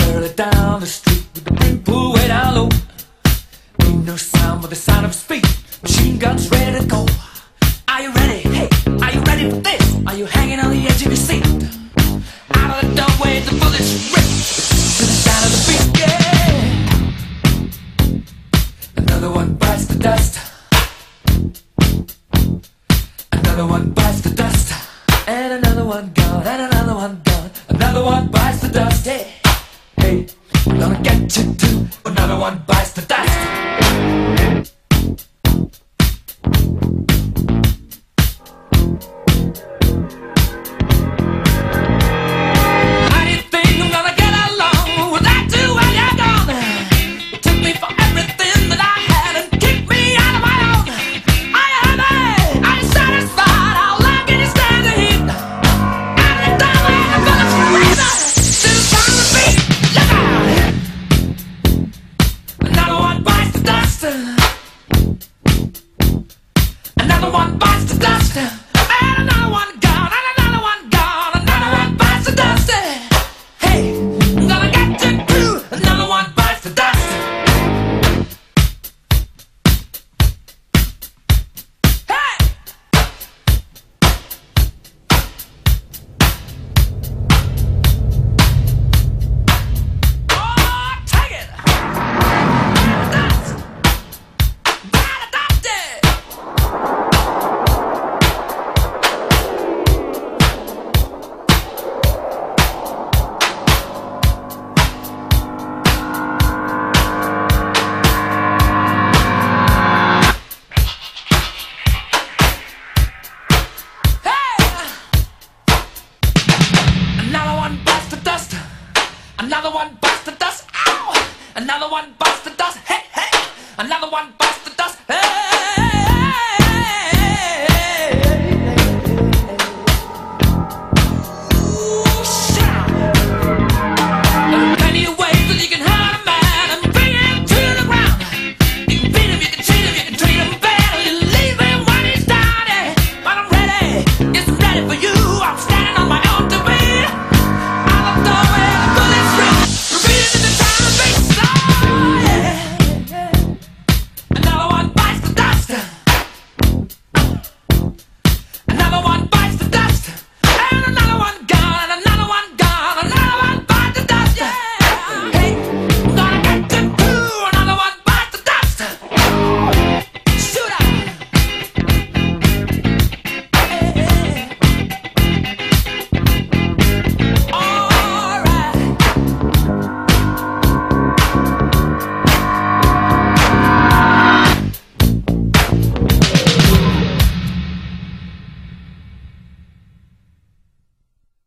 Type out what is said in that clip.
early down the street with the brim pulled way down low. Ain't no sound but the sound of speed. Machine guns ready to go. Are you ready? Hey, are you ready for this? Are you hanging on the edge of your seat? Out of the doorway, the bullets rip to the sound of the beat. Yeah. Another one bites the dust. Another one bites the dust. And another one gone. And another one gone. Another one bites the dust. Hey, hey, I'm gonna get you too. Another one bites the dust. Another one bites the dust, and another one gone, and another one gone, another one bites the dust. Hey, I'm gonna get you too. Another one bites the dust. Hey, oh, take it. Dust. Another one bites the dust. Ow! Another one bites the dust. Hey, hey! Another one bites the dust. Hey!